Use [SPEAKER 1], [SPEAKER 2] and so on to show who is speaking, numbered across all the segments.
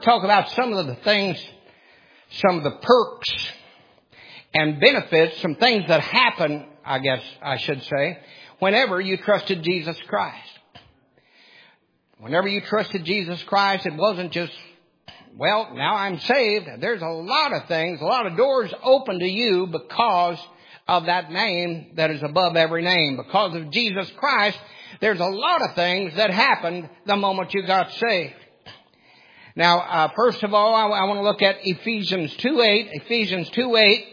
[SPEAKER 1] talk about some of the things, some of the perks and benefits, some things that happen, I guess I should say, whenever you trusted Jesus Christ. Whenever you trusted Jesus Christ, it wasn't just, well, now I'm saved. There's a lot of things, a lot of doors open to you because of that name that is above every name. Because of Jesus Christ, there's a lot of things that happened the moment you got saved. Now, first of all, I want to look at Ephesians 2:8. Ephesians 2:8.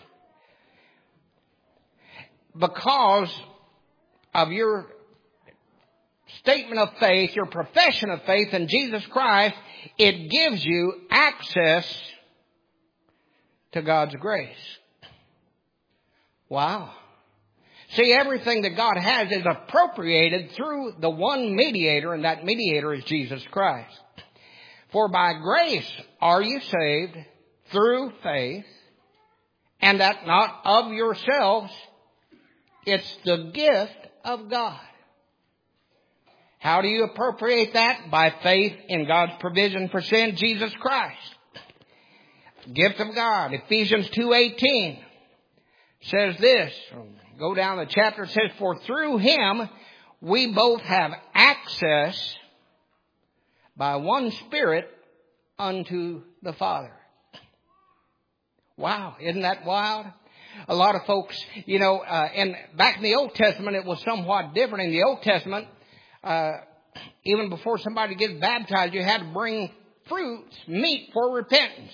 [SPEAKER 1] Because of your statement of faith, your profession of faith in Jesus Christ, it gives you access to God's grace. Wow. See, everything that God has is appropriated through the one mediator, and that mediator is Jesus Christ. For by grace are you saved through faith, and that not of yourselves, it's the gift of God. How do you appropriate that? By faith in God's provision for sin, Jesus Christ. Gift of God. Ephesians 2:18 says this. Go down the chapter. It says, for through him we both have access by one Spirit unto the Father. Wow, isn't that wild? A lot of folks, and back in the Old Testament, it was somewhat different. In the Old Testament, even before somebody gets baptized, you had to bring fruits, meat for repentance.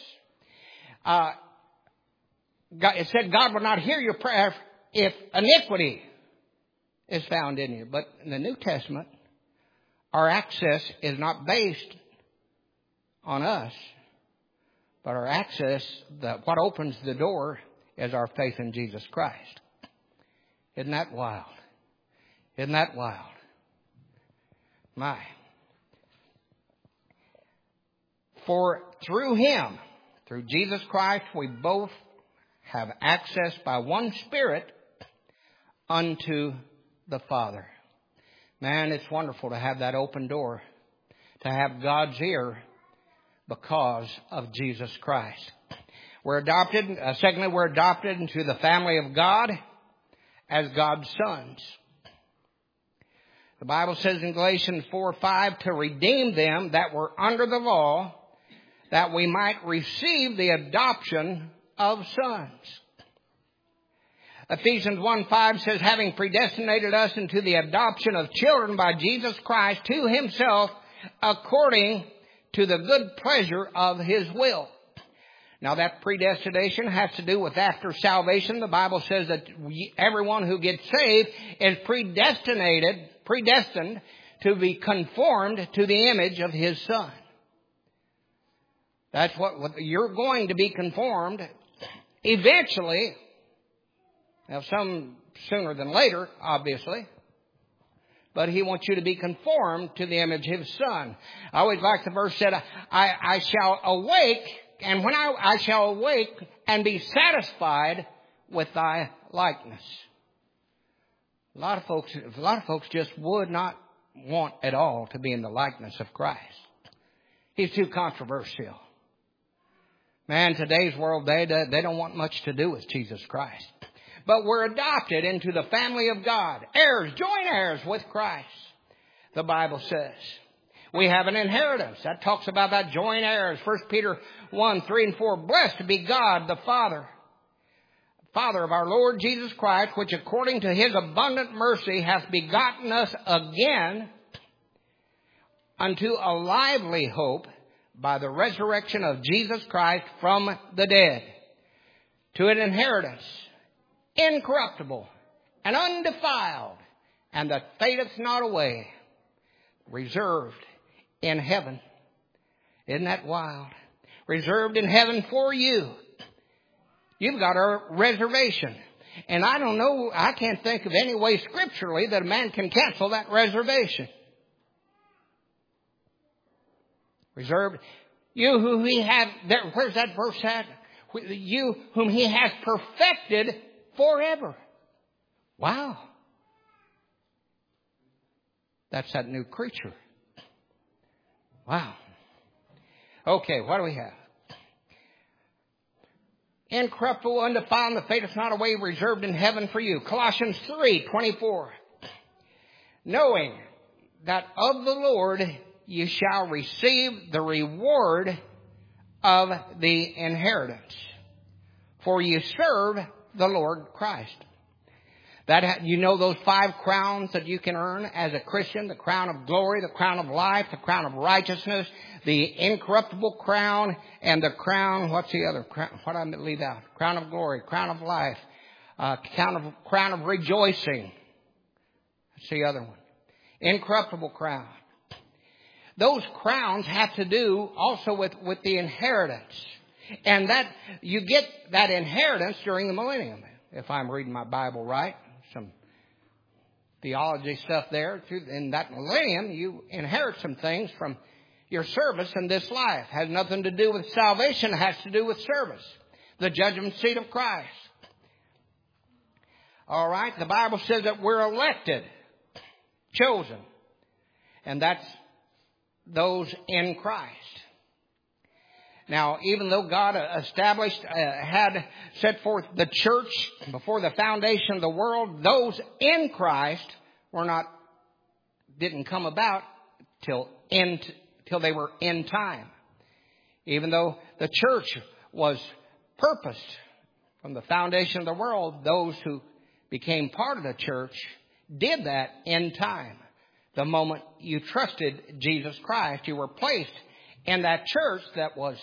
[SPEAKER 1] It said God will not hear your prayer if iniquity is found in you. But in the New Testament, our access is not based on us, but our access, what opens the door, is our faith in Jesus Christ. Isn't that wild? Isn't that wild? My. For through him, through Jesus Christ, we both have access by one Spirit unto the Father. Man, it's wonderful to have that open door, to have God's ear because of Jesus Christ. We're adopted, secondly, we're adopted into the family of God as God's sons. The Bible says in Galatians 4:5, to redeem them that were under the law, that we might receive the adoption of sons. Ephesians 1:5 says, having predestinated us into the adoption of children by Jesus Christ to himself, according to the good pleasure of his will. Now that predestination has to do with after salvation. The Bible says that everyone who gets saved is predestined to be conformed to the image of his Son. That's what you're going to be conformed eventually. Now some sooner than later, obviously. But he wants you to be conformed to the image of his Son. I always like the verse that I shall awake, and when I shall awake and be satisfied with thy likeness. A lot of folks just would not want at all to be in the likeness of Christ. He's too controversial. Man, today's world, they don't want much to do with Jesus Christ. But we're adopted into the family of God. Heirs, joint heirs with Christ, the Bible says. We have an inheritance. That talks about that joint heirs. 1 Peter 1:3-4. Blessed be God, the Father of our Lord Jesus Christ, which according to his abundant mercy hath begotten us again unto a lively hope by the resurrection of Jesus Christ from the dead, to an inheritance incorruptible and undefiled, and that fadeth not away, reserved in heaven. Isn't that wild? Reserved in heaven for you. You've got a reservation. And I don't know, I can't think of any way scripturally that a man can cancel that reservation. Reserved. You who he had, where's that verse at? You whom he has perfected forever. Wow. That's that new creature. Wow. Okay, what do we have? Incorruptible, undefiled, and the fadeth not away, reserved in heaven for you. Colossians 3:24. Knowing that of the Lord you shall receive the reward of the inheritance, for you serve the Lord Christ. You know those 5 crowns that you can earn as a Christian: the crown of glory, the crown of life, the crown of righteousness, the incorruptible crown, and the crown, what's the other crown? What did I leave out? Crown of glory, crown of life, crown of rejoicing. That's the other one. Incorruptible crown. Those crowns have to do also with the inheritance. And that you get that inheritance during the millennium, if I'm reading my Bible right. Some theology stuff there. In that millennium, you inherit some things from your service in this life. It has nothing to do with salvation. It has to do with service. The judgment seat of Christ. All right. The Bible says that we're elected, chosen. And that's those in Christ. Now, even though God established, had set forth the church before the foundation of the world, those in Christ didn't come about till they were in time. Even though the church was purposed from the foundation of the world, those who became part of the church did that in time. The moment you trusted Jesus Christ, you were placed in that church that was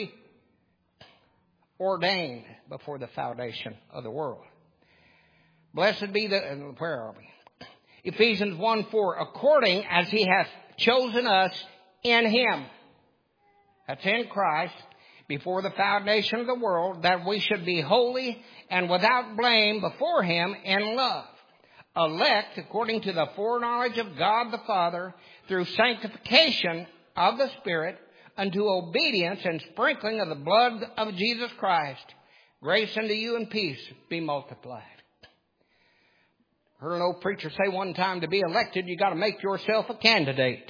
[SPEAKER 1] preordained before the foundation of the world. Blessed be where are we? Ephesians 1:4, according as he hath chosen us in him. That's in Christ, before the foundation of the world, that we should be holy and without blame before him in love. Elect according to the foreknowledge of God the Father, through sanctification of the Spirit, unto obedience and sprinkling of the blood of Jesus Christ. Grace unto you and peace be multiplied. Heard an old preacher say one time, to be elected, you got to make yourself a candidate.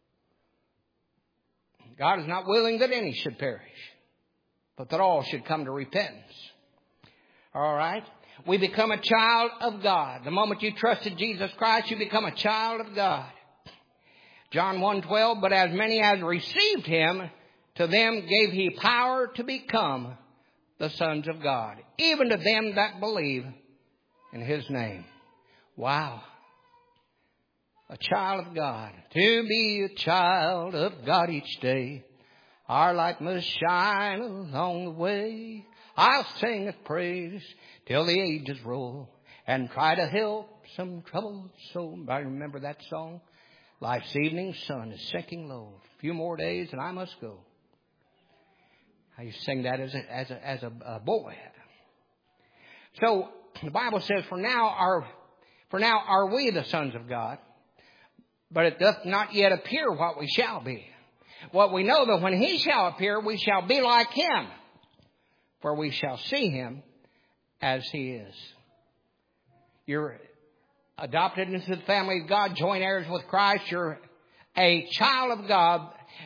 [SPEAKER 1] God is not willing that any should perish, but that all should come to repentance. All right? We become a child of God. The moment you trusted Jesus Christ, you become a child of God. John 1:12, but as many as received him, to them gave he power to become the sons of God, even to them that believe in his name. Wow. A child of God. To be a child of God each day, our light must shine along the way. I'll sing of praise till the ages roll, and try to help some troubled soul. I remember that song. Life's evening sun is sinking low. A few more days and I must go. I used to sing that as a boy. So the Bible says, for now are we the sons of God, but it doth not yet appear what we shall be. What we know, that when he shall appear, we shall be like him, for we shall see him as he is. You're adopted into the family of God, joint heirs with Christ. You're a child of God.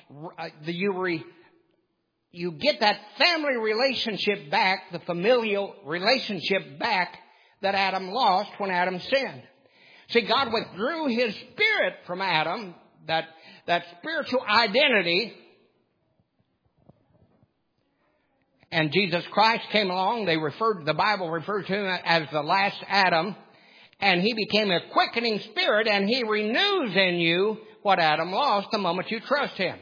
[SPEAKER 1] You get that family relationship back, the familial relationship back that Adam lost when Adam sinned. See, God withdrew his spirit from Adam, that spiritual identity, and Jesus Christ came along. The Bible refers to him as the last Adam. And he became a quickening spirit, and he renews in you what Adam lost the moment you trust him.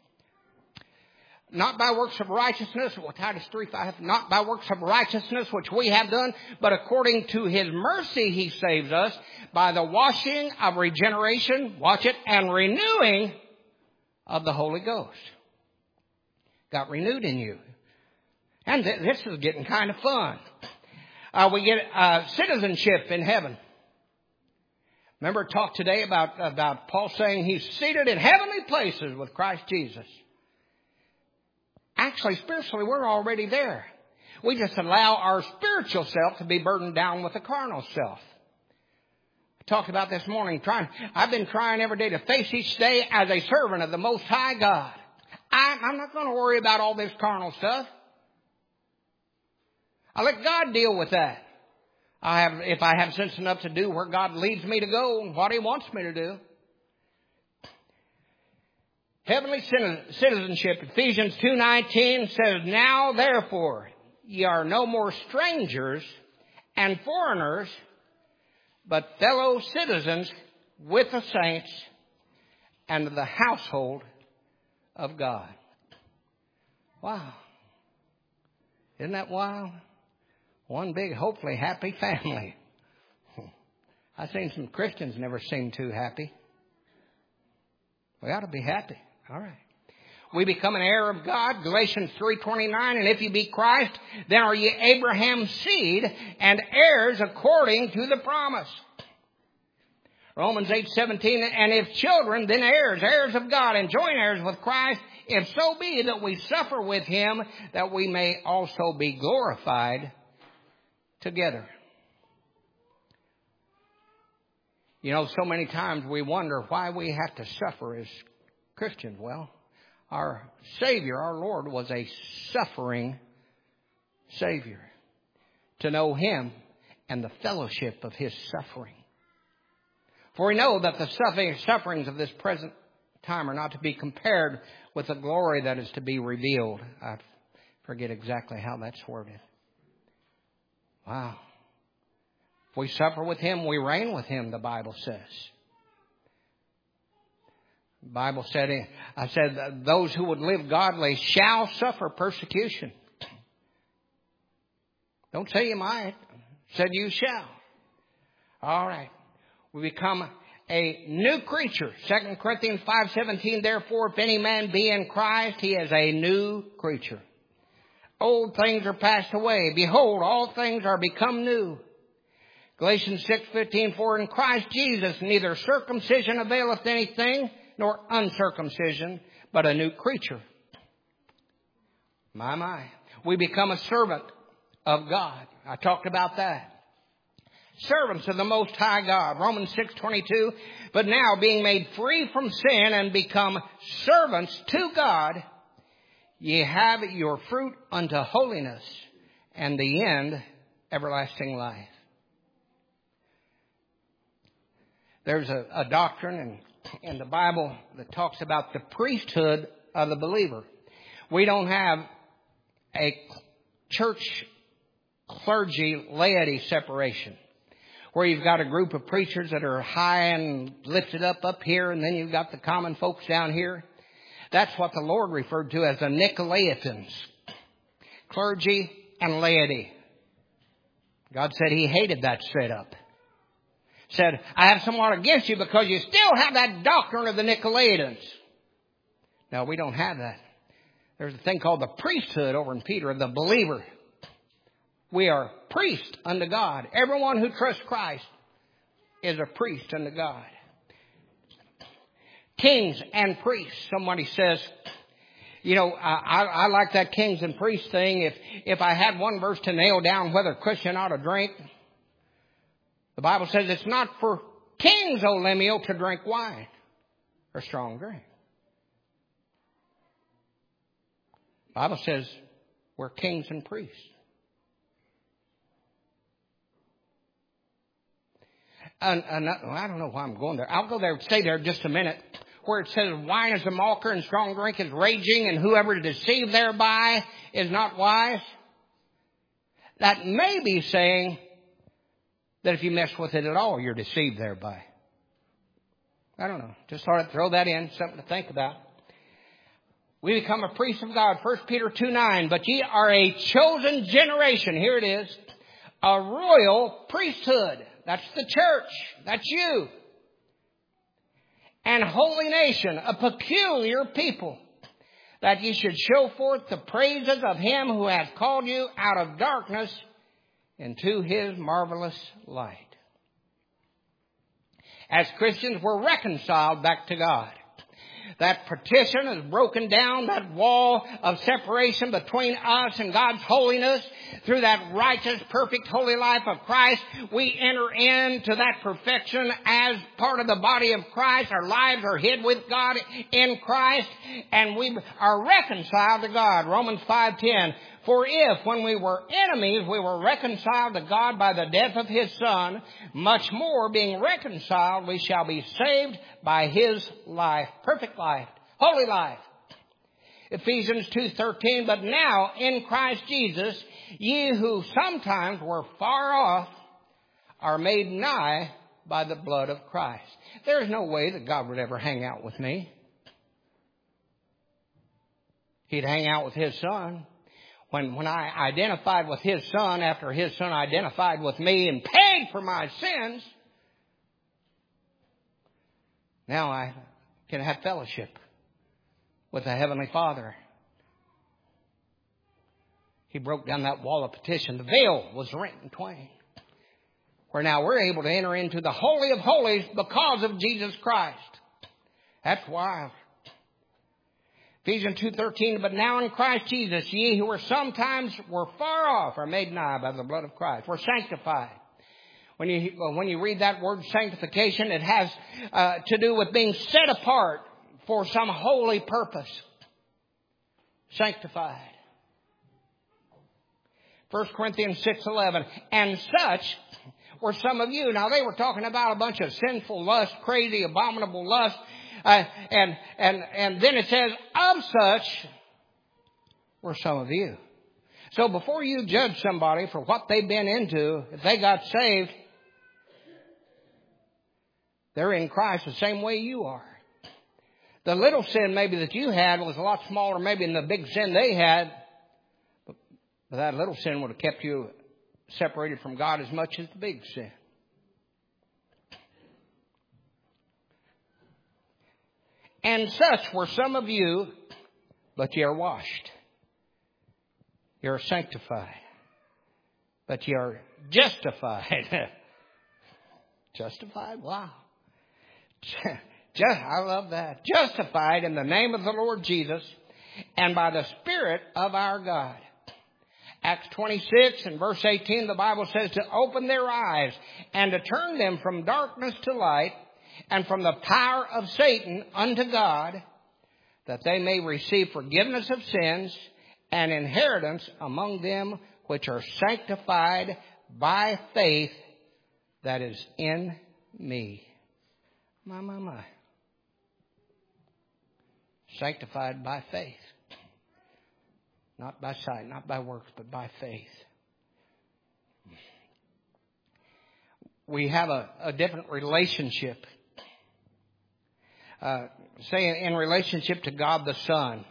[SPEAKER 1] Not by works of righteousness, Titus 3:5, not by works of righteousness which we have done, but according to his mercy he saves us by the washing of regeneration, watch it, and renewing of the Holy Ghost. Got renewed in you. And this is getting kind of fun. We get citizenship in heaven. Remember, talk today about Paul saying he's seated in heavenly places with Christ Jesus. Actually, spiritually, we're already there. We just allow our spiritual self to be burdened down with the carnal self. I talked about this morning. I've been trying every day to face each day as a servant of the Most High God. I'm not going to worry about all this carnal stuff. I let God deal with that. If I have sense enough to do where God leads me to go and what He wants me to do. Heavenly citizenship, Ephesians 2:19 says, now therefore ye are no more strangers and foreigners, but fellow citizens with the saints and of the household of God. Wow. Isn't that wild? One big, hopefully happy family. I've seen some Christians never seem too happy. We ought to be happy. All right. We become an heir of God, Galatians 3:29, and if you be Christ, then are ye Abraham's seed and heirs according to the promise. Romans 8:17, and if children, then heirs, heirs of God, and joint heirs with Christ, if so be that we suffer with Him, that we may also be glorified together. You know, so many times we wonder why we have to suffer as Christians. Well, our Savior, our Lord, was a suffering Savior. To know Him and the fellowship of His suffering. For we know that the sufferings of this present time are not to be compared with the glory that is to be revealed. I forget exactly how that's worded. Wow. If we suffer with Him, we reign with Him, the Bible says. The Bible said, those who would live godly shall suffer persecution. Don't say you might. It said you shall. All right. We become a new creature. 2 Corinthians 5:17, therefore, if any man be in Christ, he is a new creature. Old things are passed away. Behold, all things are become new. Galatians 6:15, for in Christ Jesus neither circumcision availeth anything, nor uncircumcision, but a new creature. My. We become a servant of God. I talked about that. Servants of the Most High God. Romans 6:22, but now being made free from sin and become servants to God, ye have your fruit unto holiness, and the end, everlasting life. There's a doctrine in the Bible that talks about the priesthood of the believer. We don't have a church clergy laity separation, where you've got a group of preachers that are high and lifted up here, and then you've got the common folks down here. That's what the Lord referred to as the Nicolaitans, clergy and laity. God said He hated that setup. Said, I have somewhat against you because you still have that doctrine of the Nicolaitans. No, we don't have that. There's a thing called the priesthood over in Peter, the believer. We are priests unto God. Everyone who trusts Christ is a priest unto God. Kings and priests. Somebody says, you know, I like that kings and priests thing. If I had one verse to nail down whether a Christian ought to drink, the Bible says it's not for kings, O Lemuel, to drink wine or strong drink. The Bible says we're kings and priests. And I don't know why I'm going there. I'll go there, stay there just a minute, where it says wine is a mocker and strong drink is raging, and whoever is deceived thereby is not wise. That may be saying that if you mess with it at all, you're deceived thereby. I don't know. Just thought I'd throw that in, something to think about. We become a priest of God. 1 Peter 2:9. But ye are a chosen generation. Here it is. A royal priesthood. That's the church. That's you. And holy nation. A peculiar people. That ye should show forth the praises of Him who hath called you out of darkness into His marvelous light. As Christians, we're reconciled back to God. That partition is broken down, that wall of separation between us and God's holiness. Through that righteous, perfect, holy life of Christ, we enter into that perfection as part of the body of Christ. Our lives are hid with God in Christ, and we are reconciled to God. Romans 5:10. For if, when we were enemies, we were reconciled to God by the death of His Son, much more, being reconciled, we shall be saved by His life. Perfect life. Holy life. Ephesians 2:13, but now in Christ Jesus, ye who sometimes were far off are made nigh by the blood of Christ. There's no way that God would ever hang out with me. He'd hang out with His Son. When I identified with His Son, after His Son identified with me and paid for my sins, now I can have fellowship with the Heavenly Father. He broke down that wall of partition. The veil was rent in twain. Where now we're able to enter into the Holy of Holies because of Jesus Christ. That's why. Ephesians 2:13, but now in Christ Jesus, ye who were sometimes were far off are made nigh by the blood of Christ. We're sanctified. When you read that word sanctification, it has to do with being set apart for some holy purpose. Sanctified. 1 Corinthians 6:11, and such were some of you. Now they were talking about a bunch of sinful lust, crazy, abominable lust. And then it says, of such were some of you. So before you judge somebody for what they've been into, if they got saved, they're in Christ the same way you are. The little sin maybe that you had was a lot smaller maybe than the big sin they had. But that little sin would have kept you separated from God as much as the big sin. And such were some of you, but ye are washed. You are sanctified. But ye are justified. Justified? Wow. I love that. Justified in the name of the Lord Jesus and by the Spirit of our God. Acts 26 and verse 18, the Bible says to open their eyes and to turn them from darkness to light, and from the power of Satan unto God, that they may receive forgiveness of sins and inheritance among them which are sanctified by faith that is in me. My. Sanctified by faith. Not by sight, not by works, but by faith. We have a different relationship. Say in relationship to God the Son.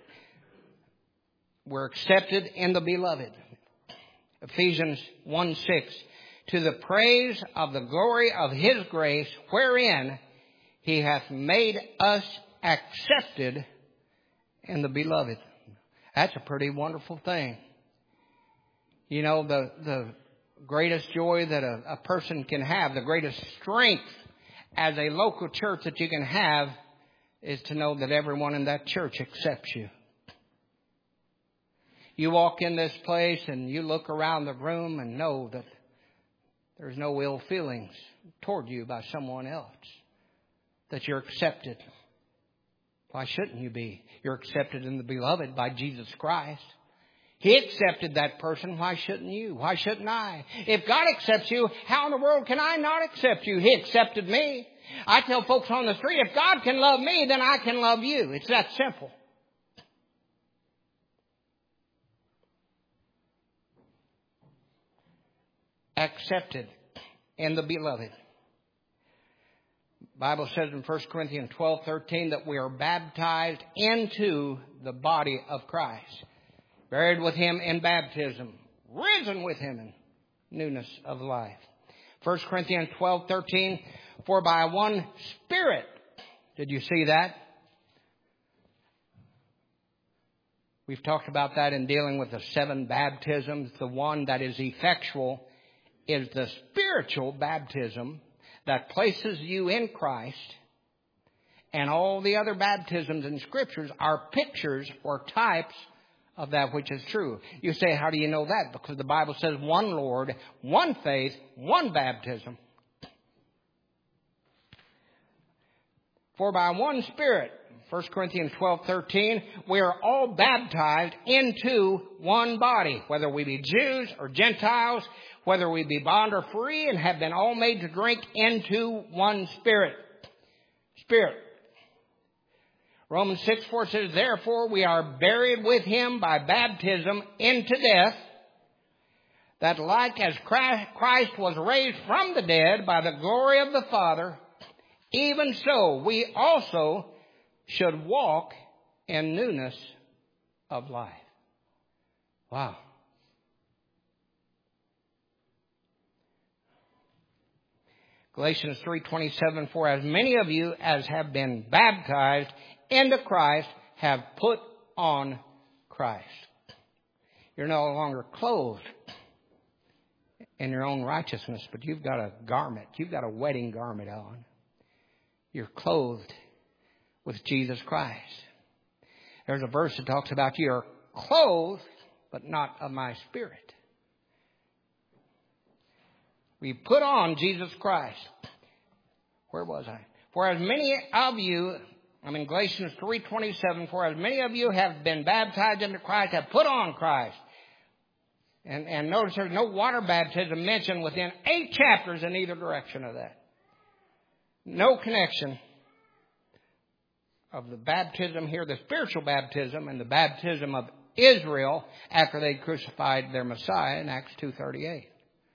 [SPEAKER 1] We're accepted in the Beloved. Ephesians 1:6. To the praise of the glory of His grace, wherein He hath made us accepted in the Beloved. That's a pretty wonderful thing. You know, the greatest joy that a person can have, the greatest strength as a local church that you can have, is to know that everyone in that church accepts you. You walk in this place and you look around the room and know that there's no ill feelings toward you by someone else. That you're accepted. Why shouldn't you be? You're accepted in the Beloved by Jesus Christ. He accepted that person. Why shouldn't you? Why shouldn't I? If God accepts you, how in the world can I not accept you? He accepted me. I tell folks on the street, if God can love me, then I can love you. It's that simple. Accepted in the Beloved. The Bible says in 1 Corinthians 12:13 that we are baptized into the body of Christ. Buried with Him in baptism. Risen with Him in newness of life. 1 Corinthians 12:13, for by one Spirit. Did you see that? We've talked about that in dealing with the 7 baptisms. The one that is effectual is the spiritual baptism that places you in Christ And all the other baptisms in Scriptures are pictures or types of that which is true. You say, how do you know that? Because the Bible says one Lord, one faith, one baptism. For by one Spirit, 1 Corinthians 12:13, we are all baptized into one body, whether we be Jews or Gentiles, whether we be bond or free, and have been all made to drink into one Spirit. Spirit. Romans 6:4 says, therefore we are buried with him by baptism into death, that like as Christ was raised from the dead by the glory of the Father, even so we also should walk in newness of life. Wow. Galatians 3:27, for as many of you as have been baptized into Christ have put on Christ. You're no longer clothed in your own righteousness, but you've got a garment. You've got a wedding garment on. You're clothed with Jesus Christ. There's a verse that talks about you are clothed, but not of my Spirit. We put on Jesus Christ. Where was I? For as many of you, I'm in Galatians 3:27, for as many of you have been baptized into Christ, have put on Christ. And notice there's no water baptism mentioned within 8 chapters in either direction of that. No connection of the baptism here, the spiritual baptism, and the baptism of Israel after they crucified their Messiah in Acts 2:38.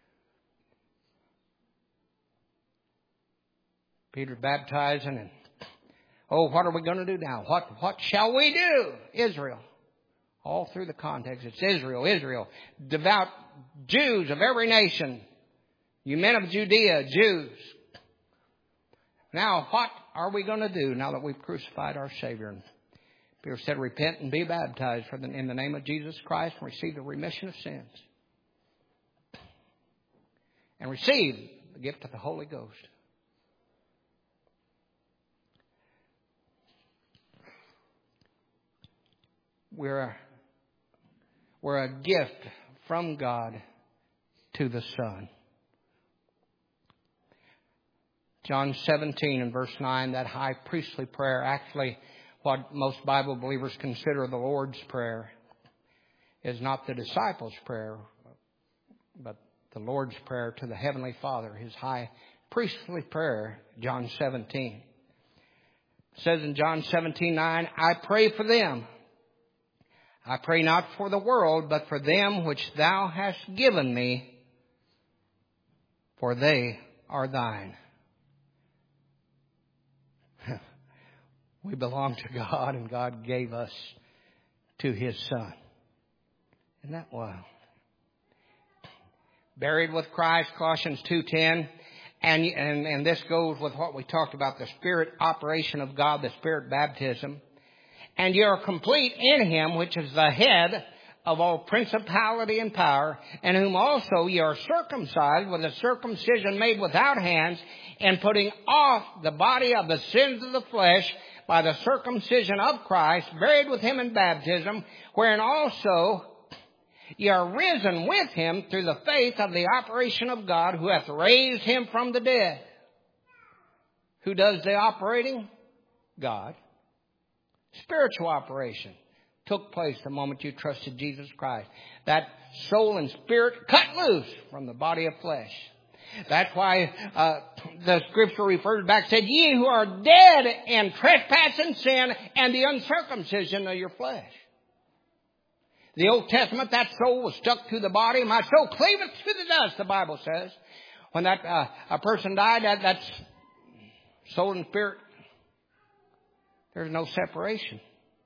[SPEAKER 1] Peter's baptizing and, what are we going to do now? What shall we do? Israel. All through the context, it's Israel, Israel. Devout Jews of every nation. You men of Judea, Jews. Now, what are we going to do now that we've crucified our Savior? And Peter said, repent and be baptized in the name of Jesus Christ and receive the remission of sins. And receive the gift of the Holy Ghost. We're a gift from God to the Son. John 17 and verse 9, that high priestly prayer, actually what most Bible believers consider the Lord's Prayer, is not the disciples' prayer, but the Lord's Prayer to the Heavenly Father, His high priestly prayer, John 17. It says in John 17:9, I pray for them. I pray not for the world, but for them which thou hast given me, for they are thine. We belong to God, and God gave us to His Son. Isn't that wild? Buried with Christ, Colossians 2:10. And this goes with what we talked about, the Spirit operation of God, the Spirit baptism. And you are complete in Him, which is the head of all principality and power, and whom also ye are circumcised with a circumcision made without hands, and putting off the body of the sins of the flesh by the circumcision of Christ, buried with Him in baptism, wherein also ye are risen with Him through the faith of the operation of God, who hath raised Him from the dead. Who does the operating? God. Spiritual operation took place the moment you trusted Jesus Christ. That soul and spirit cut loose from the body of flesh. That's why the Scripture refers back, said, ye who are dead in trespass and sin and the uncircumcision of your flesh. The Old Testament, that soul was stuck to the body. My soul cleaveth to the dust, the Bible says. When that a person died, that's soul and spirit. There's no separation.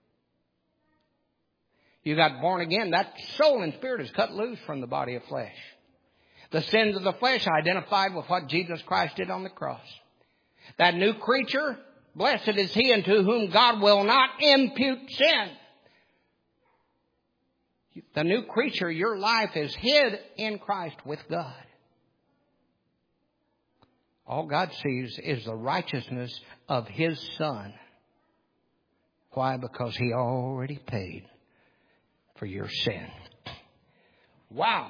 [SPEAKER 1] You got born again, that soul and spirit is cut loose from the body of flesh. The sins of the flesh identified with what Jesus Christ did on the cross. That new creature, blessed is he unto whom God will not impute sin. The new creature, your life is hid in Christ with God. All God sees is the righteousness of His Son. Why? Because He already paid for your sin. Wow.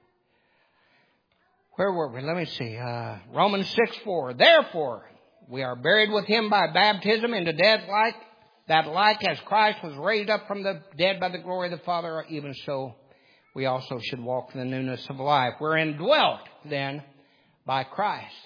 [SPEAKER 1] Where were we? Let me see. Romans 6:4. Therefore, we are buried with Him by baptism into death, like as Christ was raised up from the dead by the glory of the Father, even so we also should walk in the newness of life. We're indwelt then by Christ.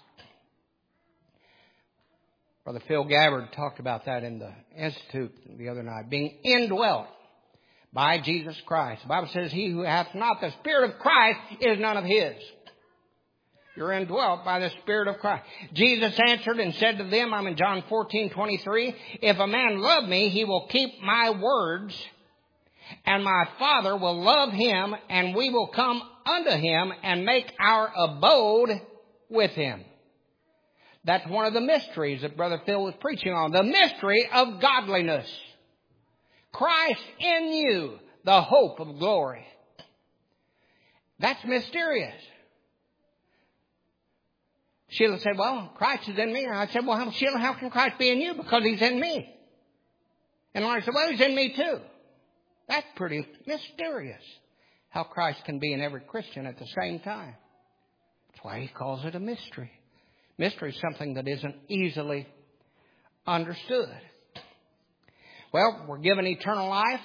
[SPEAKER 1] Brother Phil Gabbard talked about that in the Institute the other night. Being indwelt by Jesus Christ. The Bible says, he who hath not the Spirit of Christ is none of His. You're indwelt by the Spirit of Christ. Jesus answered and said to them, I'm in John 14:23, if a man love me, he will keep my words, and my Father will love him, and we will come unto him and make our abode with him. That's one of the mysteries that Brother Phil was preaching on. The mystery of godliness. Christ in you, the hope of glory. That's mysterious. Sheila said, well, Christ is in me. And I said, well, Sheila, how can Christ be in you? Because He's in me. And Laurie said, well, He's in me too. That's pretty mysterious. How Christ can be in every Christian at the same time. That's why He calls it a mystery. Mystery is something that isn't easily understood. Well, we're given eternal life.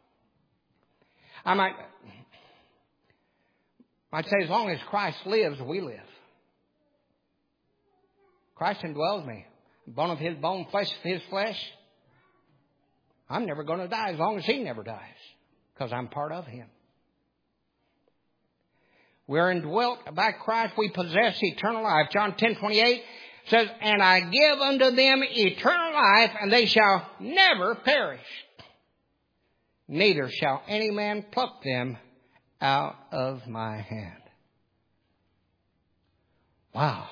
[SPEAKER 1] I might say as long as Christ lives, we live. Christ indwells me. Bone of His bone, flesh of His flesh. I'm never going to die as long as He never dies. Because I'm part of Him. We're indwelt by Christ. We possess eternal life. John 10:28 says, and I give unto them eternal life, and they shall never perish. Neither shall any man pluck them out of my hand. Wow.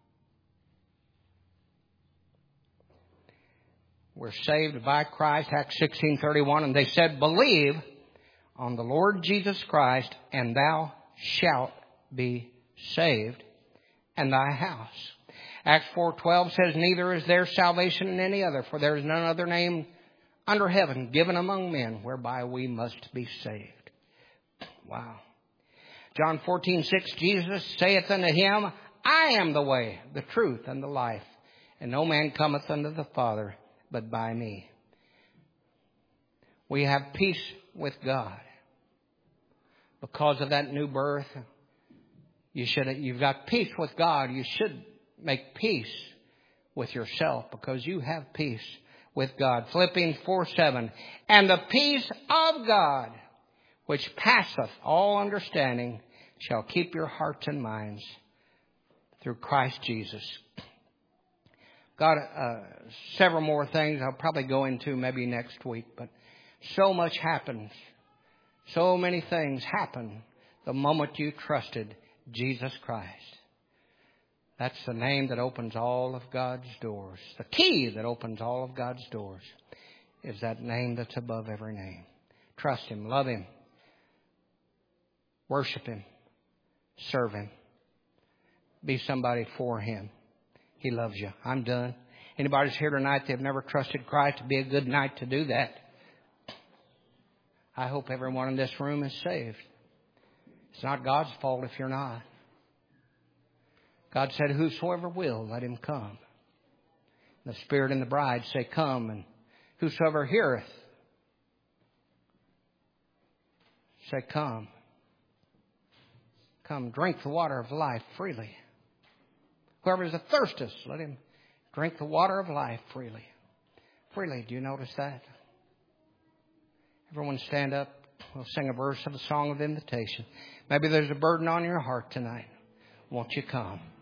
[SPEAKER 1] We're saved by Christ, Acts 16:31, and they said, believe on the Lord Jesus Christ, and thou shalt be saved, and thy house. Acts 4:12 says, neither is there salvation in any other, for there is none other name under heaven given among men whereby we must be saved. Wow. John 14:6, Jesus saith unto him, I am the way, the truth, and the life, and no man cometh unto the Father but by me. We have peace with God. Because of that new birth, you've got peace with God. You should make peace with yourself because you have peace with God. Philippians 4:7. And the peace of God, which passeth all understanding, shall keep your hearts and minds through Christ Jesus. Got several more things I'll probably go into maybe next week, but so much happens. So many things happen the moment you trusted Jesus Christ. That's the name that opens all of God's doors. The key that opens all of God's doors is that name that's above every name. Trust Him, love Him, worship Him, serve Him, be somebody for Him. He loves you. I'm done. Anybody's here tonight that have never trusted Christ, it'd be a good night to do that. I hope everyone in this room is saved. It's not God's fault if you're not. God said, whosoever will, let him come. The Spirit and the bride say, come. And whosoever heareth, say, come. Come, drink the water of life freely. Whoever is athirsteth, let him drink the water of life freely. Freely, do you notice that? Everyone stand up. We'll sing a verse of a song of invitation. Maybe there's a burden on your heart tonight. Won't you come?